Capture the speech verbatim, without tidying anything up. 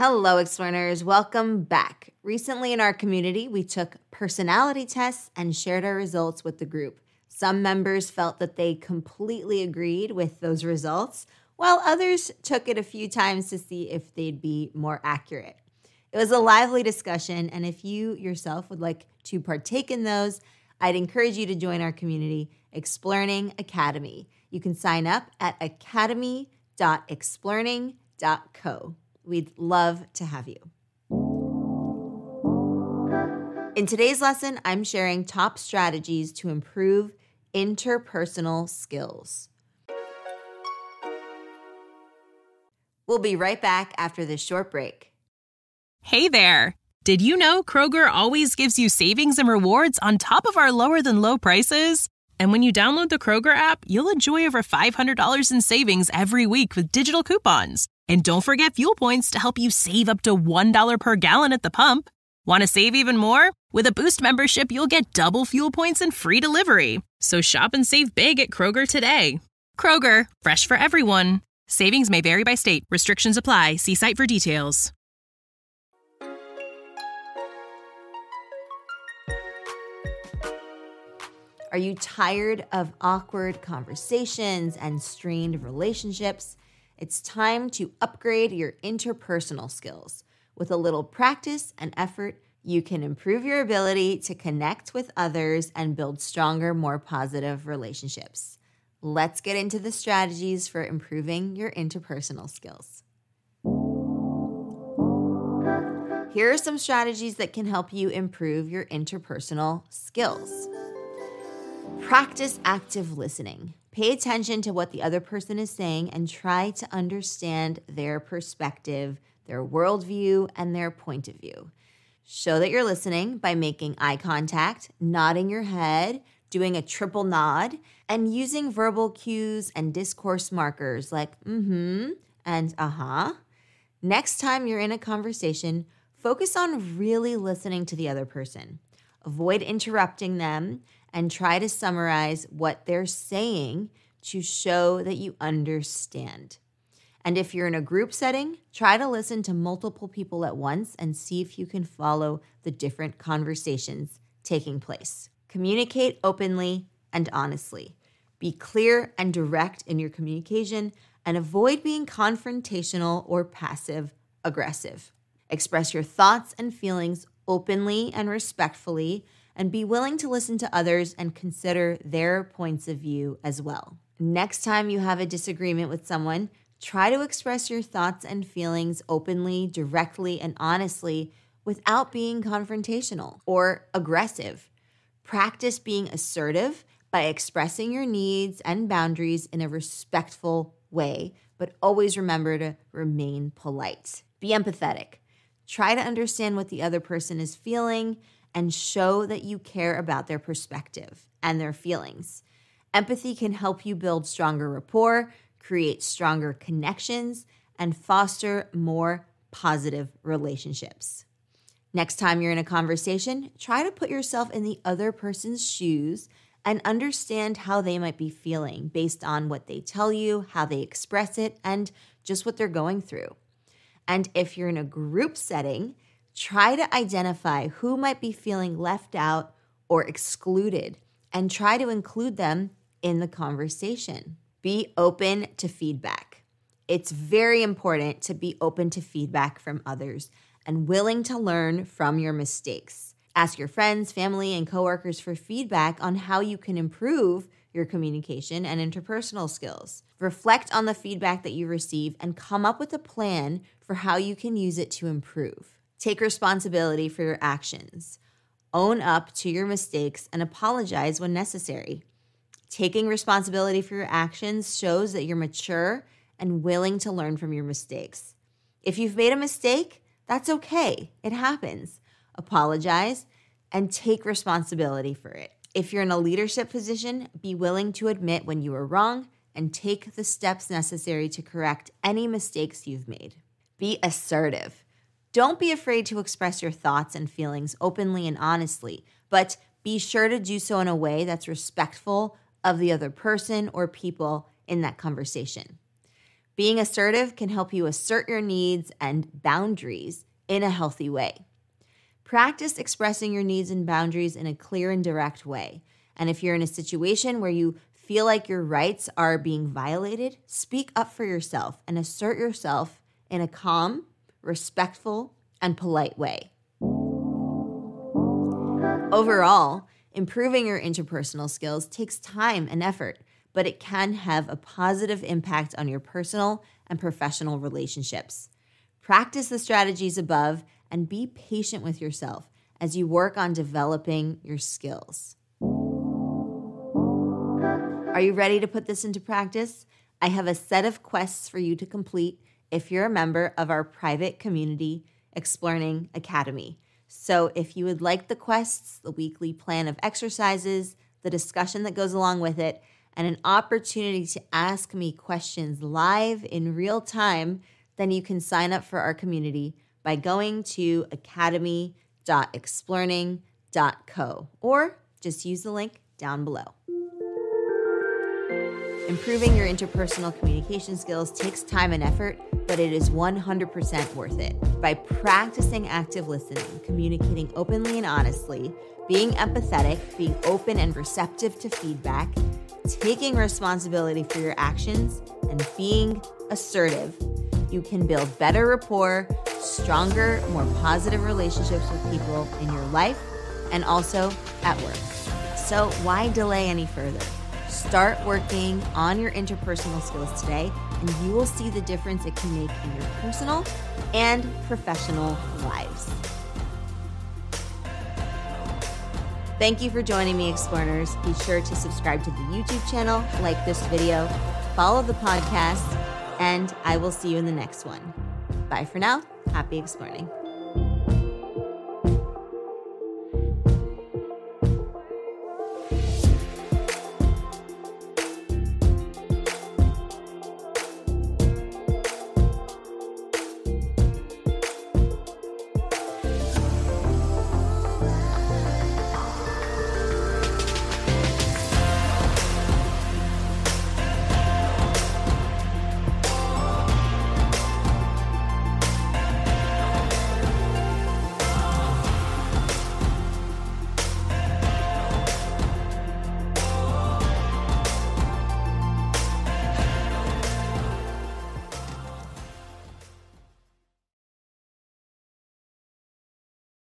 Hello, Explorers. Welcome back. Recently in our community, we took personality tests and shared our results with the group. Some members felt that they completely agreed with those results, while others took it a few times to see if they'd be more accurate. It was a lively discussion, and if you yourself would like to partake in those, I'd encourage you to join our community, Explearning Academy. You can sign up at academy dot explearning dot co. We'd love to have you. In today's lesson, I'm sharing top strategies to improve interpersonal skills. We'll be right back after this short break. Hey there! Did you know Kroger always gives you savings and rewards on top of our lower-than-low prices? And when you download the Kroger app, you'll enjoy over five hundred dollars in savings every week with digital coupons. And don't forget fuel points to help you save up to one dollar per gallon at the pump. Want to save even more? With a Boost membership, you'll get double fuel points and free delivery. So shop and save big at Kroger today. Kroger, fresh for everyone. Savings may vary by state. Restrictions apply. See site for details. Are you tired of awkward conversations and strained relationships? It's time to upgrade your interpersonal skills. With a little practice and effort, you can improve your ability to connect with others and build stronger, more positive relationships. Let's get into the strategies for improving your interpersonal skills. Here are some strategies that can help you improve your interpersonal skills. Practice active listening. Pay attention to what the other person is saying and try to understand their perspective, their worldview, and their point of view. Show that you're listening by making eye contact, nodding your head, doing a triple nod, and using verbal cues and discourse markers like mm-hmm and uh-huh. Next time you're in a conversation, focus on really listening to the other person. Avoid interrupting them and try to summarize what they're saying to show that you understand. And if you're in a group setting, try to listen to multiple people at once and see if you can follow the different conversations taking place. Communicate openly and honestly. Be clear and direct in your communication and avoid being confrontational or passive-aggressive. Express your thoughts and feelings openly and respectfully, and be willing to listen to others and consider their points of view as well. Next time you have a disagreement with someone, try to express your thoughts and feelings openly, directly, and honestly without being confrontational or aggressive. Practice being assertive by expressing your needs and boundaries in a respectful way, but always remember to remain polite. Be empathetic. Try to understand what the other person is feeling and show that you care about their perspective and their feelings. Empathy can help you build stronger rapport, create stronger connections, and foster more positive relationships. Next time you're in a conversation, try to put yourself in the other person's shoes and understand how they might be feeling based on what they tell you, how they express it, and just what they're going through. And if you're in a group setting, try to identify who might be feeling left out or excluded and try to include them in the conversation. Be open to feedback. It's very important to be open to feedback from others and willing to learn from your mistakes. Ask your friends, family, and coworkers for feedback on how you can improve your communication and interpersonal skills. Reflect on the feedback that you receive and come up with a plan for how you can use it to improve. Take responsibility for your actions. Own up to your mistakes and apologize when necessary. Taking responsibility for your actions shows that you're mature and willing to learn from your mistakes. If you've made a mistake, that's okay. It happens. Apologize and take responsibility for it. If you're in a leadership position, be willing to admit when you are wrong and take the steps necessary to correct any mistakes you've made. Be assertive. Don't be afraid to express your thoughts and feelings openly and honestly, but be sure to do so in a way that's respectful of the other person or people in that conversation. Being assertive can help you assert your needs and boundaries in a healthy way. Practice expressing your needs and boundaries in a clear and direct way. And if you're in a situation where you feel like your rights are being violated, speak up for yourself and assert yourself in a calm, respectful, and polite way. Overall, improving your interpersonal skills takes time and effort, but it can have a positive impact on your personal and professional relationships. Practice the strategies above and be patient with yourself as you work on developing your skills. Are you ready to put this into practice? I have a set of quests for you to complete if you're a member of our private community, Explearning Academy. So if you would like the quests, the weekly plan of exercises, the discussion that goes along with it, and an opportunity to ask me questions live in real time, then you can sign up for our community by going to academy dot explearning dot co or just use the link down below. Improving your interpersonal communication skills takes time and effort, but it is one hundred percent worth it. By practicing active listening, communicating openly and honestly, being empathetic, being open and receptive to feedback, taking responsibility for your actions, and being assertive, you can build better rapport, stronger, more positive relationships with people in your life and also at work. So why delay any further? Start working on your interpersonal skills today, and you will see the difference it can make in your personal and professional lives. Thank you for joining me, Explearners. Be sure to subscribe to the YouTube channel, like this video, follow the podcast, and I will see you in the next one. Bye for now. Happy exploring.